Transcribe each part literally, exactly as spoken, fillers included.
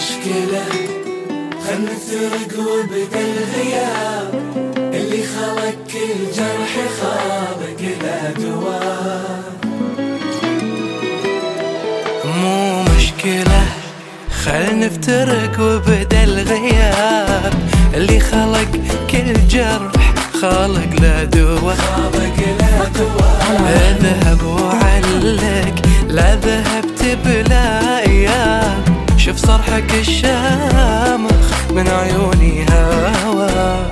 مشكلة خل نفترق وبدا الغياب، اللي خلق كل جرح خالق له دواء. مو مشكلة خل نفترق وبدا الغياب، اللي خلق كل جرح خالق له دواء. اذهب وعلق لا ذهبت بلا ايام، شوف صرحك الشامخ من عيوني هوا.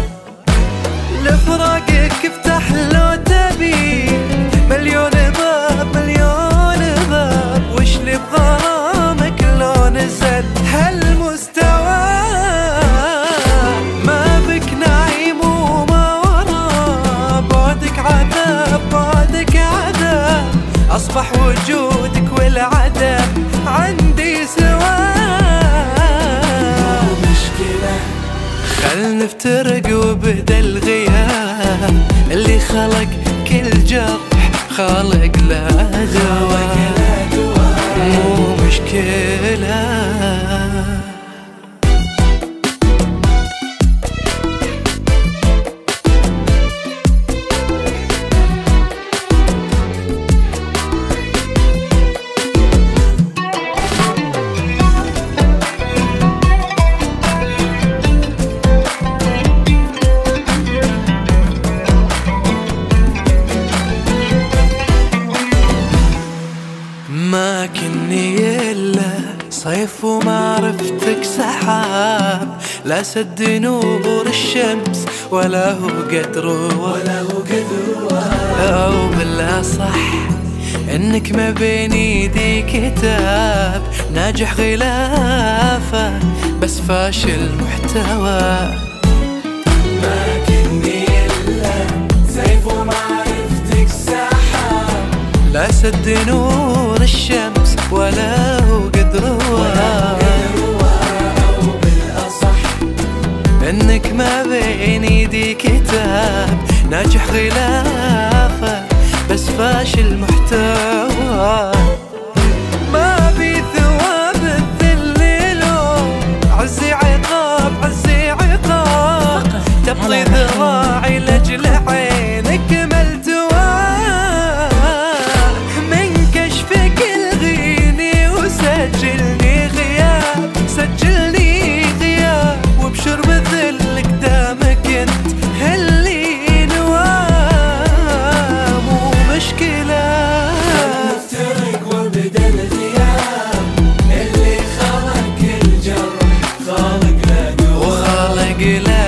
لفراقك افتح لو تبي مليون باب مليون باب، وش اللي بغرامك لو نزل هالمستوى. ما بك نعيم وما ورا، بعدك عذاب بعدك عذاب، أصبح وجودك والعدم عندي سوا. مشكلة خل نفترق وبدا الغياب، اللي خلق كل جرح خالق له دواء. مو مشكلة ما كني إلا صيف وما عرفتك سحاب، لا سد نور الشمس ولا هو قدر ولا هو قدر. أو بالله صح إنك ما بين ايدي كتاب، ناجح غلافه بس فاشل محتوى. ما كني إلا سيف وما عرفتك سحاب، لا سد نور الشمس ولا هو قدر. أو بالأصح إنك ما بين ايدي كتاب، ناجح غلافه بس فاشل محتوى. ما بي ثواب الذل لو عزي عقاب عزي عقاب، تبطي ذراعي لأجل عينك ملتوى. من كشفك الغيني وسجلني غياب سجلني غياب، وبشرب ذلك دامك انت هاللي نواه. مو مشكلة نفترق وبدا الغياب، اللي خلق كل جرح خالق له دواء. وخالق له